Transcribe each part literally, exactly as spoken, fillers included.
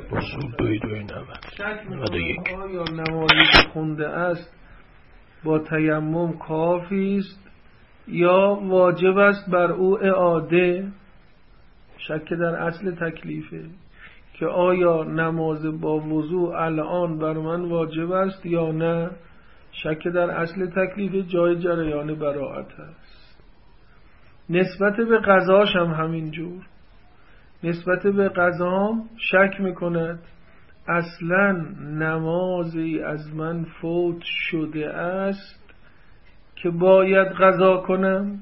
اصول دوی دوی نود شک میکنم آیا نمازی خونده است با تیمم کافی است یا واجب است بر او اعاده. شک در اصل تکلیفه که آیا نماز با وضوء الان بر من واجب است یا نه. شک در اصل تکلیف جای جریان براءت است. نسبت به قضاش هم همینجور. نسبت به قضام شک میکند اصلا نمازی از من فوت شده است که باید قضا کنم،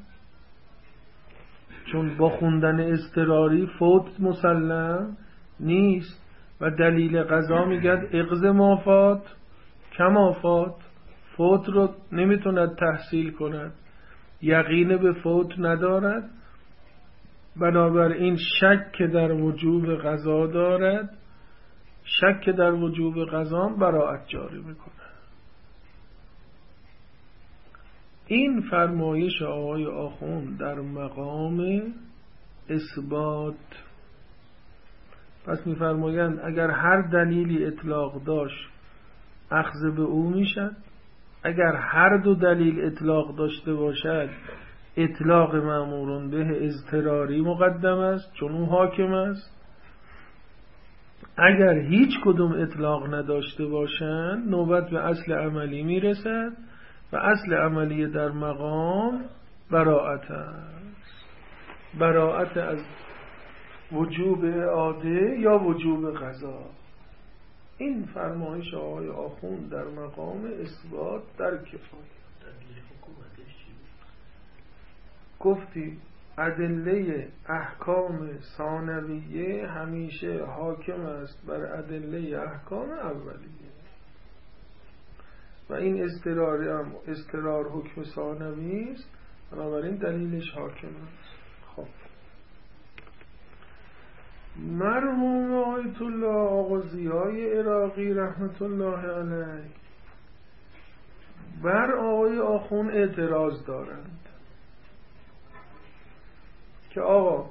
چون با خوندن اضطراری فوت مسلم نیست و دلیل قضا میگد اقض ما فات کما فات. فوت رو نمیتوند تحصیل کند، یقین به فوت ندارد، بنابراین شک در وجوب قضا دارد. شک در وجوب قضا براءت جاری میکنه. این فرمایش آقای آخوند در مقام اثبات. پس میفرمایند اگر هر دلیلی اطلاق داشت اخذ به او میشد، اگر هر دو دلیل اطلاق داشته باشد اطلاق مأمورون به اضطراری مقدم است چون او حاکم است. اگر هیچ کدوم اطلاق نداشته باشند نوبت به اصل عملی میرسد و اصل عملی در مقام براءت است. براءت از وجوب اعاده یا وجوب قضا. این فرمایش آقای آخوند در مقام اثبات در کفایه. گفتی ادله احکام ثانویه همیشه حاکم است بر ادله احکام اولیه و این استقرار هم استقرار حکم ثانوی است، بنابراین دلیلش حاکم است. خب مرحوم آیت الله آقا ضیای عراقی رحمت الله علیه بر آقای آخوند اعتراض دارند که آقا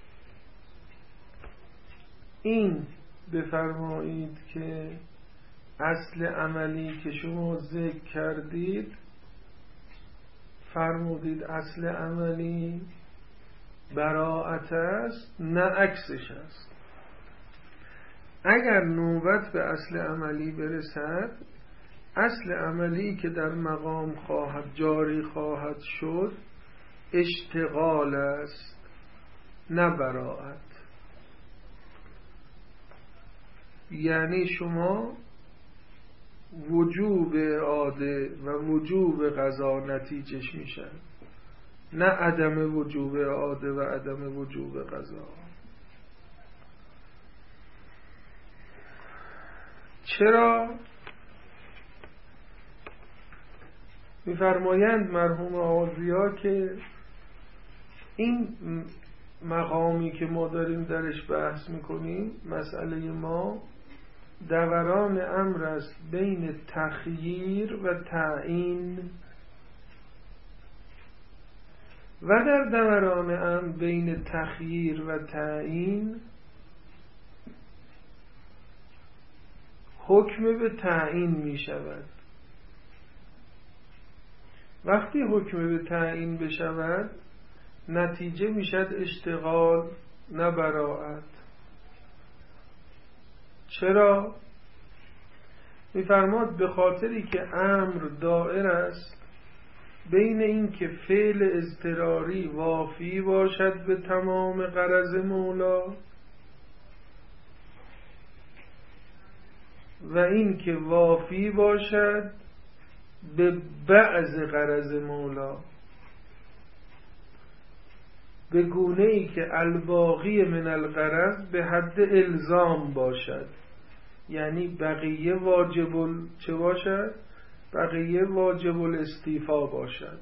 این بفرمایید که اصل عملی که شما ذکر کردید فرمودید اصل عملی براءت است، نه عکسش است. اگر نوبت به اصل عملی برسد اصل عملی که در مقام خواهد جاری خواهد شد اشتغال است نه براءت. یعنی شما وجوب اعاده و وجوب قضا نتیجش میشه، نه عدم وجوب اعاده و عدم وجوب قضا. چرا؟ میفرمایند مرحوم آقا ضیا که این مقامی که ما داریم درش بحث میکنیم، مسئله ما دوران امر است بین تخییر و تعیین و در دوران امر بین تخییر و تعیین حکم به تعیین می شود. وقتی حکم به تعیین بشود نتیجه میشد اشتغال نه براءت. چرا؟ میفرماد به خاطری که امر دائر است بین این که فعل اضطراری وافی باشد به تمام غرض مولا و این که وافی باشد به بعض غرض مولا، به گونه ای که الباقی من الغرض به حد الزام باشد. یعنی بقیه واجب ال... چه باشد؟ بقیه واجب الاستیفا باشد.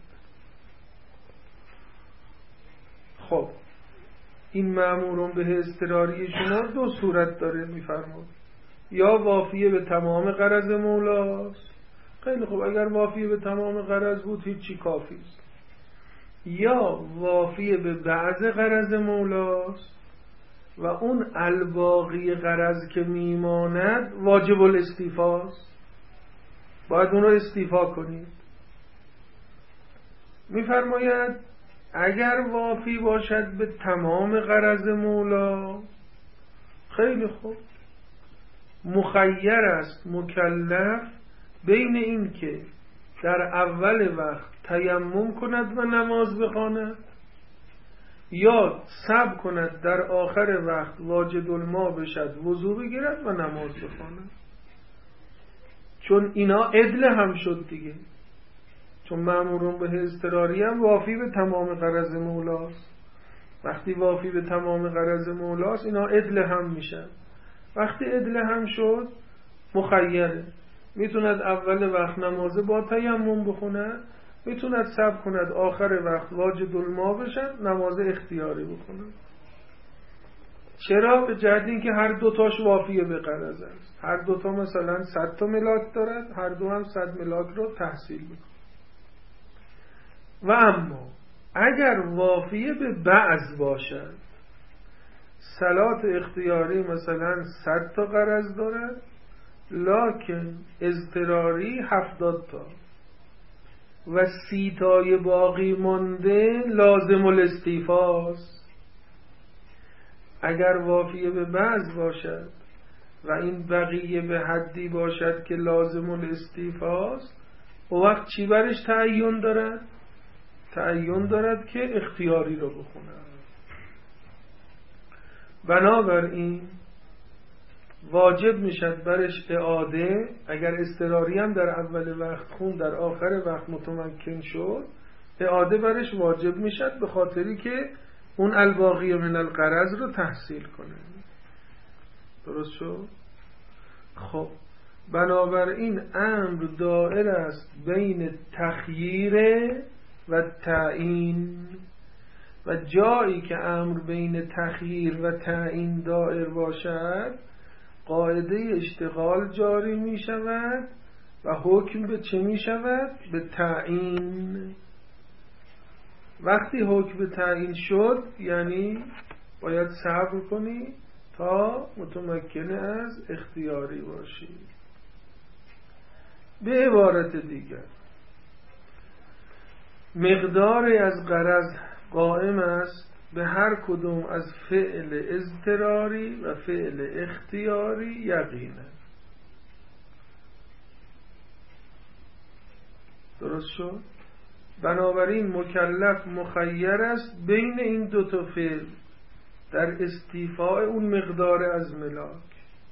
خب این مأمورون به اضطراری شما دو صورت داره میفرماد. یا وافیه به تمام غرض مولاست، خیلی خوب، اگر وافیه به تمام غرض بود هیچی کافی است. یا وافیه به بعض غرض مولاست و اون الباقی غرض که میماند واجب الاستیفاست، باید اون رو استیفا کنید. میفرماید اگر وافی باشد به تمام غرض مولا، خیلی خوب، مخیر است مکلف بین این که در اول وقت تیمم کند و نماز بخواند یا صبر کند در آخر وقت واجد الماء بشد وضو بگیرد و نماز بخواند. چون اینا عدل هم شد دیگه، چون مأمورون به اضطراری هم وافی به تمام غرض مولاست. وقتی وافی به تمام غرض مولاست اینا عدل هم میشن. وقتی عدل هم شد مخیره، میتوند اول وقت نمازه با تیمم بخونه، میتوند صبر کند آخر وقت واجد الماء بشن نماز اختیاری بخونه. چرا؟ به جهت اینکه هر دوتاش وافیه به غرض است. هر دوتا مثلا صد تا ملاک دارد، هر دو هم صد ملاک رو تحصیل میکنه. و اما اگر وافیه به بعض باشد، صلات اختیاری مثلا صد تا غرض دارد لکن اضطراری هفتاد تا و سی تای باقی مانده لازم الاستیفاست. اگر وافیه به بعض باشد و این بقیه به حدی باشد که لازم الاستیفاست، و وقت چی برش تعین دارد؟ تعین دارد که اختیاری رو بخونه. بنابراین واجب میشد برش اعاده. اگر اضطراری هم در اول وقت خون در آخر وقت متمکن شد، اعاده برش واجب میشد به خاطری که اون الباقی من الغرض رو تحصیل کنه. درست شد؟ خب بنابراین امر دائر است بین تخییر و تعیین، و جایی که امر بین تخییر و تعیین دائر باشد قاعده اشتغال جاری می شود و حکم به چه می شود؟ به تعیین. وقتی حکم به تعیین شد یعنی باید صبر کنی تا متمکن از اختیاری باشی. به عبارت دیگر مقداری از غرض قائم است به هر کدوم از فعل اضطراری و فعل اختیاری یقینا. درست شد؟ بنابراین مکلف مخیر است بین این دو تا فعل در استیفاء اون مقدار از ملاک.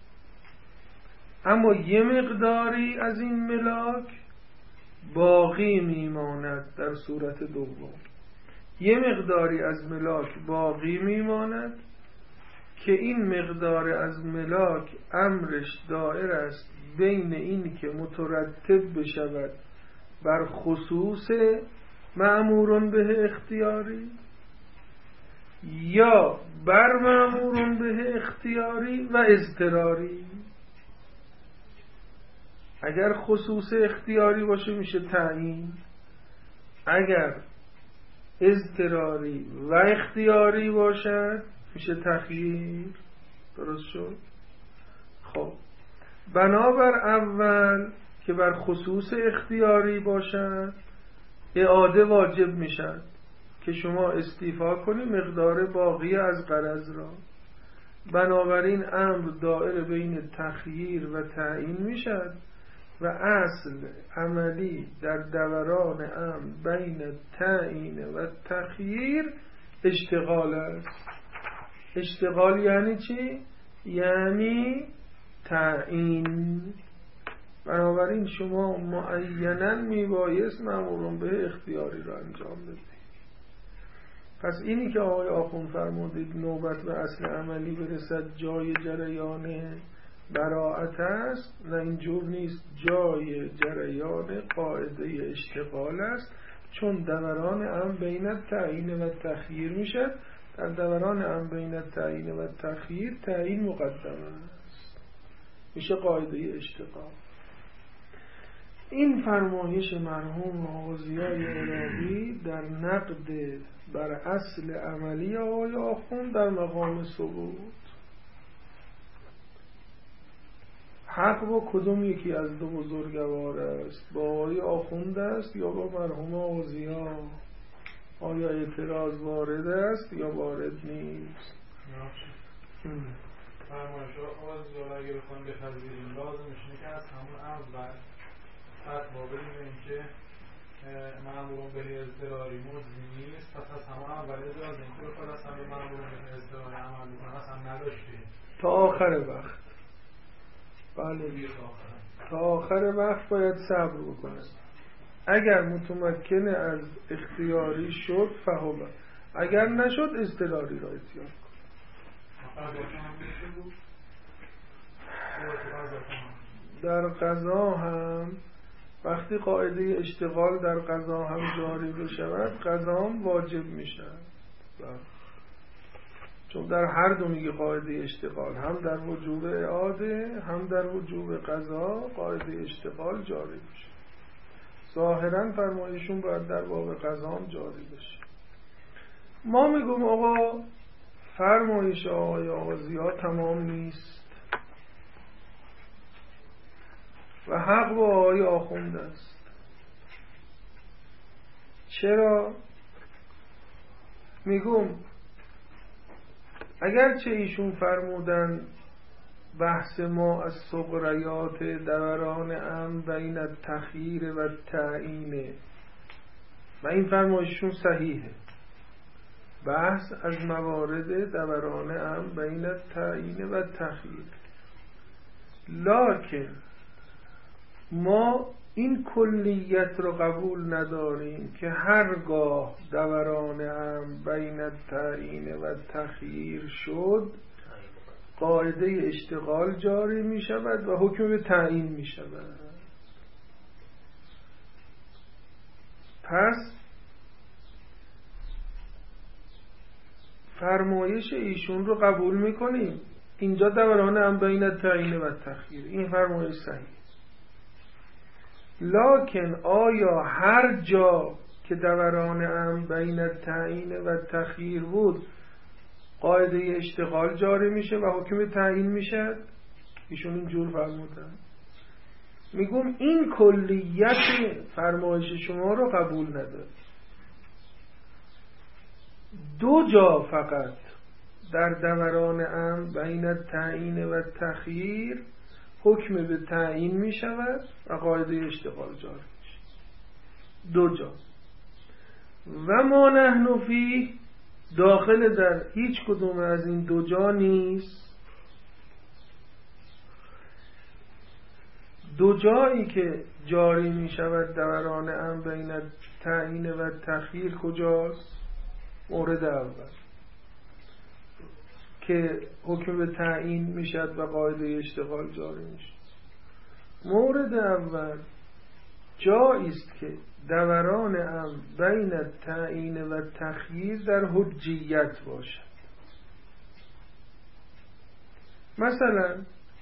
اما یه مقداری از این ملاک باقی میماند در صورت دوم. یه مقداری از ملاک باقی میماند که این مقدار از ملاک امرش دائر است بین این که مترتب بشود بر خصوص مأمورون به اختیاری یا بر مأمورون به اختیاری و اضطراری. اگر خصوص اختیاری باشه میشه تعیین، اگر اضطراری و اختیاری باشد میشه تخییر. درست شد؟ خب بنابر اول که بر خصوص اختیاری باشد اعاده واجب میشد که شما استیفا کنی مقدار باقی از غرض را. بنابراین امر دائر بین تخییر و تعیین میشد و اصل عملی در دوران امر بین تعیین و تخییر اشتغال است. اشتغال یعنی چی؟ یعنی تعیین. بنابراین شما معیناً میبایست مأمورون به اختیاری را انجام بدید. پس اینی که آقای آخوند فرمودید نوبت به اصل عملی برسد جای جریان براعت است، نه اینجور نیست، جای جریان قاعده اشتغال است. چون دوران امر بین تعیین و تخییر میشه، در دوران امر بین تعیین و تخییر تعیین مقدم است، میشه قاعده اشتغال. این فرمایش مرحوم آقا ضیای عراقی در نقد بر اصل عملی آقای آخوند در مقام ثبوت. حق با کدوم یکی از دو بزرگوار است؟ با آقای آخوند است یا با مرحوم آقا ضیا؟ آیا اعتراض وارد است یا وارد نیست؟ فرمایش آقا ضیا اگه بخوایم بپذیریم لازمش اینه که از همون اول فتوا بدیم اینکه مأمورون به اضطراری مجزی نیست، پس از همون اول اجازه اینکه بخواد اصلا به مأمورون به اضطراری عمل بکنه اصلا نداشتیم تا آخر وقت. بله تا آخر وقت باید صبر بکنه. اگر متمکن از اختیاری شد فهمه، اگر نشد اضطراری را اختیار کن. در قضا هم وقتی قاعده اشتغال در قضا هم جاری بشود قضا هم واجب میشود، چون در هر دو میگه قاعده اشتغال، هم در وجوب اعاده هم در وجوب قضا قاعده اشتغال جاری میشه. ظاهرا فرمایشون باید در باب قضا هم جاری بشه. ما میگم آقا فرمایش آقای آقا ضیا تمام نیست و حق با آقای آخوند است. چرا؟ میگم اگرچه ایشون فرمودن بحث ما از صغریات دوران امر بین التخییر و تعیین و این فرمایششون صحیحه، بحث از موارد دوران امر بین التعیین و تخییر، لکن ما این کلیت رو قبول نداریم که هرگاه دوران امر بین التعیین و تخییر شد قاعده اشتغال جاری می شود و حکم به تعیین می شود. پس فرمایش ایشون رو قبول می کنیم، اینجا دوران امر بین التعیین و تخییر، این فرمایش صحیح. لکن آیا هر جا که دوران امر بین التعیین و تخییر بود قاعده اشتغال جاری میشه و حکم تعیین میشه؟ ایشون اینجور فرمودن. میگم این کلیت فرمایش شما رو قبول نداره. دو جا فقط در دوران امر بین التعیین و تخییر حکم به تعیین می شود و قاعده اشتغال جاری میشه. دو جا. و ما نحن فیه داخل در هیچ کدوم از این دو جا نیست. دو جایی که جاری می شود دوران امر بین تعیین و تخییر کجاست؟ مورد اول که حکم به تعیین میشد و قاعده اشتغال جاری میشه. مورد اول جایی است که دوران امر بین تعیین و تخییر در حجیت باشد. مثلا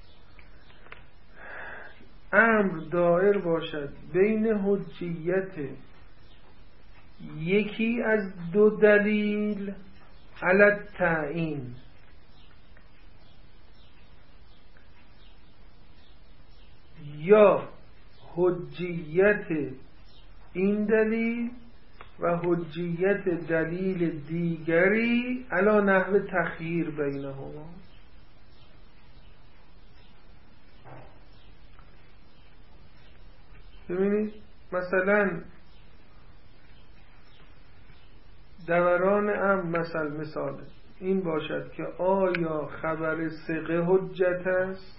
امر دائر باشد بین حجیت یکی از دو دلیل علی تعیین یا حجیت این دلیل و حجیت دلیل دیگری علی نحو تخییر بینهما. ببینید مثلا دوران امر مثل مثال این باشد که آیا خبر ثقه حجت است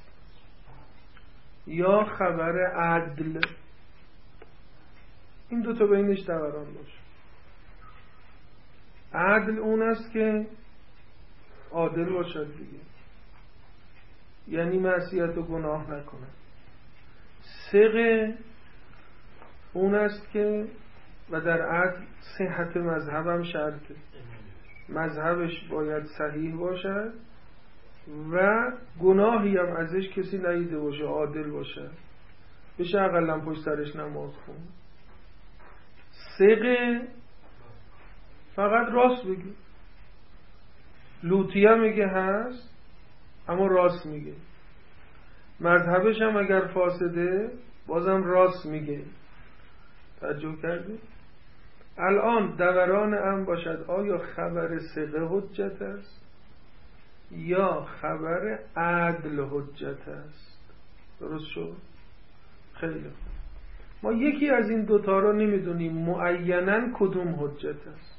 یا خبر عدل. این دوتا بینش دوران باشه. عدل اون است که عادل باشد دیگه، یعنی معصیت و گناه نکنه. ثقه اون است که و در عدل صحت مذهب هم شرطه، مذهبش باید صحیح باشد و گناهی هم ازش کسی ندیده باشه، عادل باشه. بشه اقلا پشت سرش نماز خون. ثقه فقط راست بگه. لوطیه میگه هست اما راست میگه. مذهبش هم اگر فاسده بازم راست میگه. توجه کردی؟ الان دوران ام باشد آیا خبر ثقه حجت است یا خبر عدل حجت است؟ درست شد؟ خیلی خوب. ما یکی از این دوتا رو نمیدونیم معیناً کدوم حجت است.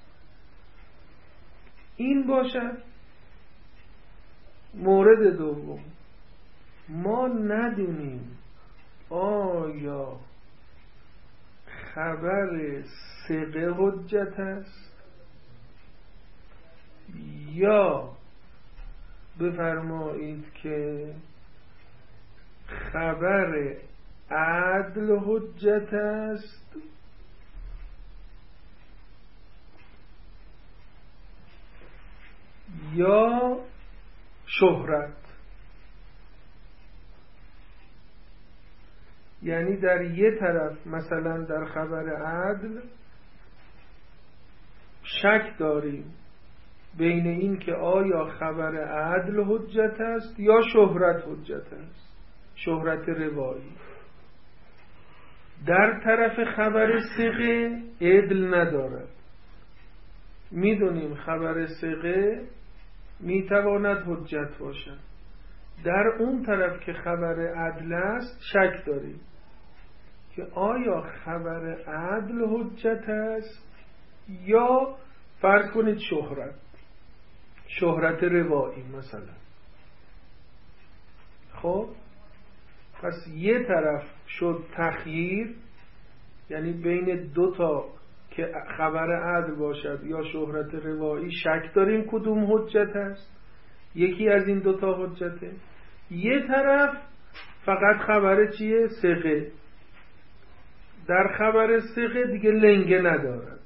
این باشد مورد دوم، ما ندونیم آیا خبر ثقه حجت است یا بفرمایید که خبر عدل حجت است یا شهرت. یعنی در یه طرف مثلا در خبر عدل شک داریم بین این که آیا خبر عدل حجت است یا شهرت حجت است، شهرت روایی. در طرف خبر ثقه عدل ندارد. میدونیم خبر ثقه میتواند حجت باشد. در اون طرف که خبر عدل است شک داریم که آیا خبر عدل حجت است یا فرض کنید شهرت شهرت روایی مثلا. خب پس یه طرف شد تخییر، یعنی بین دو تا که خبر عدل باشد یا شهرت روایی شک داریم کدوم حجت است. یکی از این دو تا حجته. یه طرف فقط خبر چیه؟ ثقه. در خبر ثقه دیگه لنگه ندارد.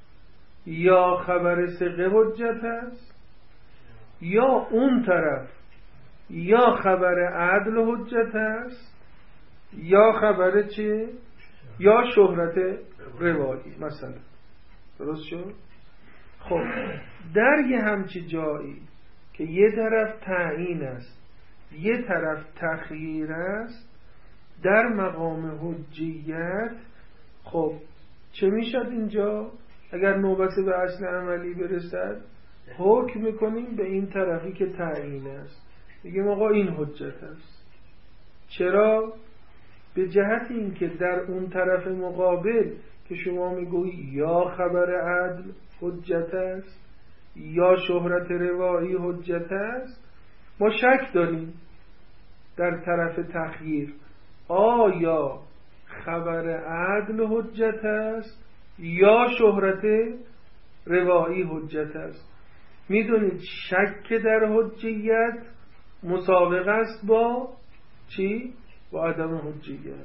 یا خبر ثقه حجت است یا اون طرف یا خبر عدل حجت است یا خبر چیه؟ یا شهرت روایی مثلا. درست شد؟ خب در یه همچی جایی که یه طرف تعیین است یه طرف تخییر است در مقام حجیت، خب چه میشد اینجا؟ اگر نوبت به اصل عملی برسد حکم میکنیم به این طرفی که تعیین است، بگیم آقا این حجت است. چرا؟ به جهت این که در اون طرف مقابل که شما میگویی یا خبر عدل حجت است یا شهرت روایی حجت است، ما شک داریم در طرف تخییر آیا خبر عدل حجت است یا شهرت روایی حجت است. میدونید شک در حجیت مسابق است با چی؟ با عدم حجیت.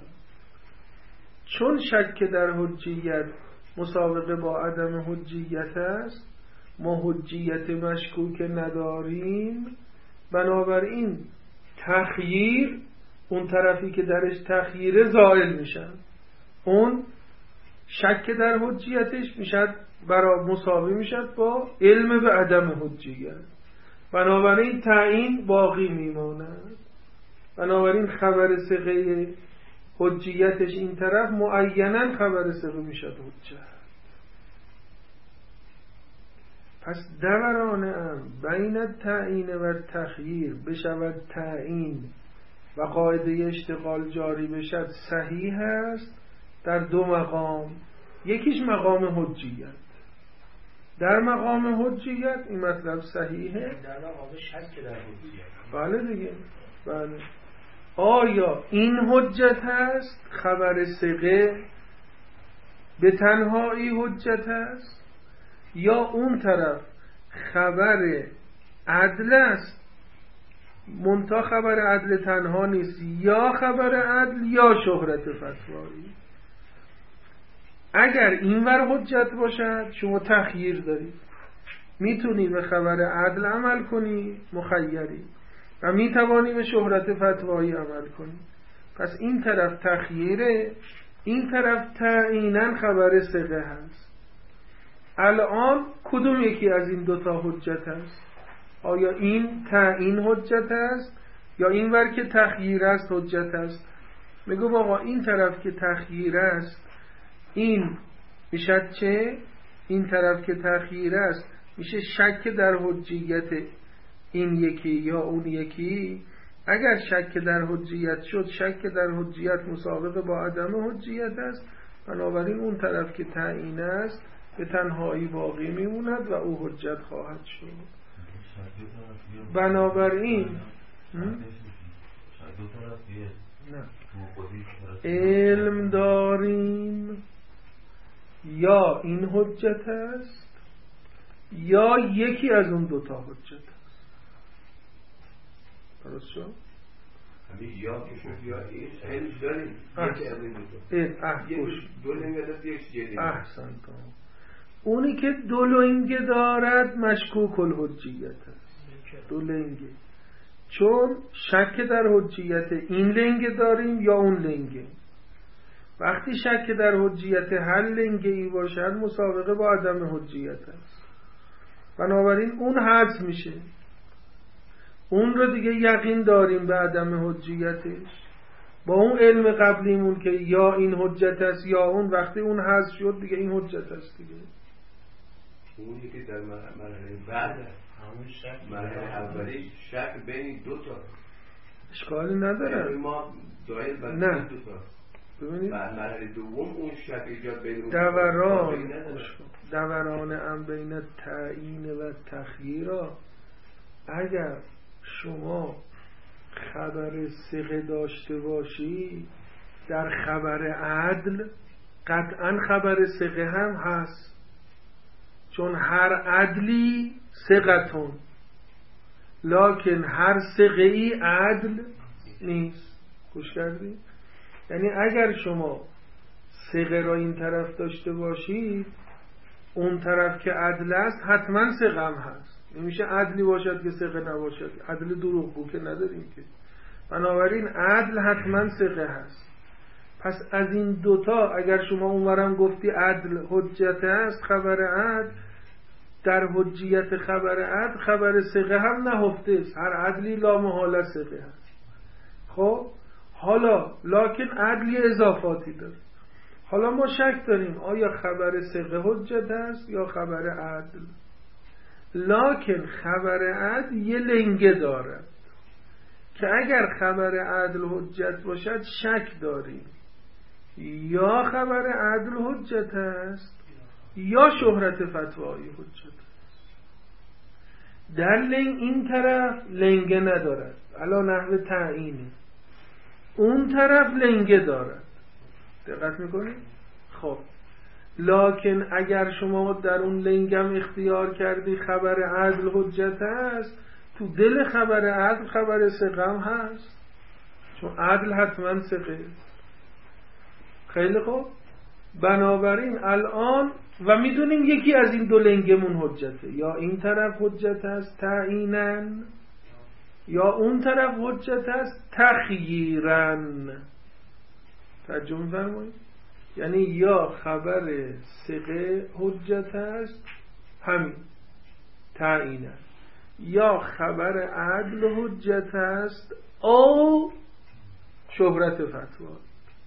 چون شک در حجیت مسابقه با عدم حجیت است، ما حجیت مشکوک نداریم، بنابراین تخییر، اون طرفی که درش تخییره زائل میشن، اون شک در حجیتش میشد برای مساوی میشد با علم به عدم حجیت، بنابراین تعیین باقی میماند. بنابراین خبر ثقه حجیتش این طرف معیناً خبر ثقه میشد حجت. پس دوران ام بین تعیین و تخییر بشود تعیین و قاعده اشتغال جاری بشد صحیح است در دو مقام. یکیش مقام حجیت. در مقام حجیت این مطلب صحیحه. در مقام شک در حجیت. بله دیگه. بله. آیا این حجت هست؟ خبر ثقه به تنهایی حجت هست یا اون طرف خبر عدل است منتها خبر عدل تنها نیست، یا خبر عدل یا شهرت فتوایی. اگر اینور حجت باشد شما تخییر دارید، میتونی به خبر عدل عمل کنی مخیری و میتوانی به شهرت فتوایی عمل کنی. پس این طرف تخییره، این طرف تعییناً خبر ثقه هست. الان کدوم یکی از این دوتا حجت هست؟ آیا این تعیین حجت هست یا این ور که تخییر است حجت است؟ میگو آقا این طرف که تخییر است این میشه چه؟ این طرف که تخییر است میشه شک در حجیت این یکی یا اون یکی. اگر شک در حجیت شد، شک در حجیت مسابقه با عدم حجیت است، بنابراین اون طرف که تعیین است به تنهایی باقی میموند و او حجت خواهد شد. بنابراین نه علم داریم یا این حجت است یا یکی از اون دوتا حجت است. درست شد؟ همین یا که شد یا این علم داریم یکی از این دوتا احسن تا اونی که دو لنگه دارد مشکوک الحجیت است. دو لنگه، چون شک در حجیت این لنگه داریم یا اون لنگه. وقتی شک در حجیت هر لنگه ای باشد مسابقه با عدم حجیت است، بنابراین اون حذف میشه. اون رو دیگه یقین داریم به عدم حجیتش. با اون علم قبلیمون که یا این حجت است یا اون، وقتی اون حذف شد دیگه این حجت است دیگه. اون یکی در مرحله بعد همون شک مرحله اولی شک بین دو تا اشکالی نداره. ما دایل بر نه دو تا ببینید مرحله دوم اون شک ایجاد بین اون دوران دوران ام بین تعیین و تخییر. اگر شما خبر ثقه داشته باشی در خبر عدل قطعا خبر ثقه هم هست، چون هر عدلی ثقتون، لکن هر ثقه‌ای عدل نیست. گوش کردی؟ یعنی اگر شما ثقه را این طرف داشته باشید، اون طرف که عدل است حتما ثقه هم هست. نمیشه عدلی باشد که ثقه نباشد. عدل دروغگو که نداریم که. بنابراین عدل حتما ثقه هست. پس از این دوتا اگر شما اونورم گفتی عدل حجت است، خبر عدل در حجیت خبر عدل خبر ثقه هم نهفته است. هر عدلی لا محاله ثقه هست. خب حالا لکن عدلی اضافاتی داره. حالا ما شک داریم آیا خبر ثقه حجت است یا خبر عدل. لکن خبر عدل یه لنگه دارد که اگر خبر عدل حجت باشد شک داریم یا خبر عدل حجت است یا شهرت فتوایی حجت است. در لنگ این طرف لنگه ندارد، الان نحو تعیینه. اون طرف لنگه دارد. دقت میکنید؟ خب لکن اگر شما در اون لنگم اختیار کردی خبر عدل حجت است، تو دل خبر عدل خبر ثقه هم هست، چون عدل حتما ثقه. خیلی خوب. بنابراین الان و میدونیم یکی از این دو لنگمون حجته، یا این طرف حجت است تعییناً یا اون طرف حجت است تخییراً. ترجمه فرمایید. یعنی یا خبر ثقه حجت است همین تعییناً، یا خبر عدل حجت است او شهرت فتوا.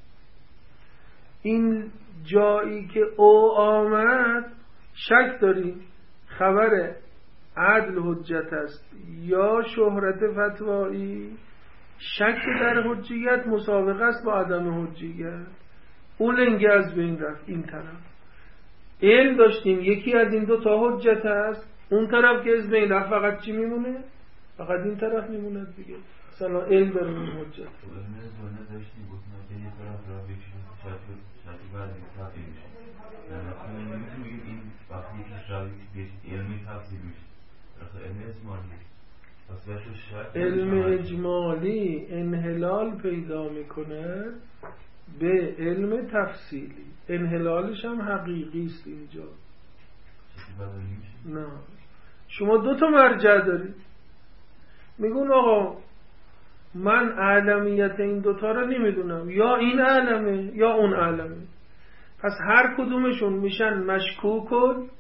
این جایی که او آمد شک داریم خبر عدل حجت است یا شهرت فتوایی. شک در حجیت مسابقه است با عدم حجیت. اون لنگه از بین رفت. این طرف علم داشتیم یکی از این دو تا حجت است، اون طرف که از بین رفت فقط چی میمونه؟ فقط این طرف میمونه دیگه. مثلا علم داریم این حجت علم اجمالی انحلال پیدا میکنه به علم تفصیلی. انحلالش هم حقیقی است اینجا. نه شما دو تا مرجع دارید. میگون آقا من اعلمیت این دوتا رو نمیدونم، یا این اعلمه یا اون اعلمه. پس هر کدومشون میشن مشکوکن